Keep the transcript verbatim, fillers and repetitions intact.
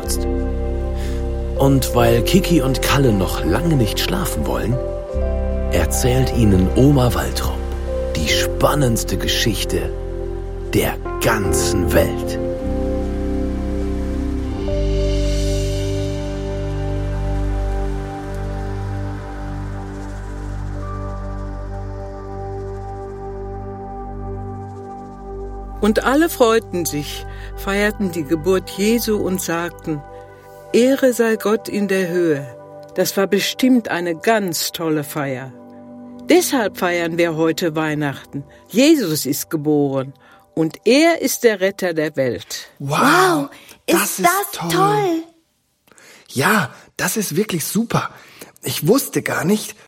gestürzt. Und weil Kiki und Kalle noch lange nicht schlafen wollen, erzählt ihnen Oma Waltraud die spannendste Geschichte der ganzen Welt. Und alle freuten sich, feierten die Geburt Jesu und sagten: Ehre sei Gott in der Höhe. Das war bestimmt eine ganz tolle Feier. Deshalb feiern wir heute Weihnachten. Jesus ist geboren und er ist der Retter der Welt. Wow, wow ist das, das ist toll. toll. Ja, das ist wirklich super. Ich wusste gar nicht,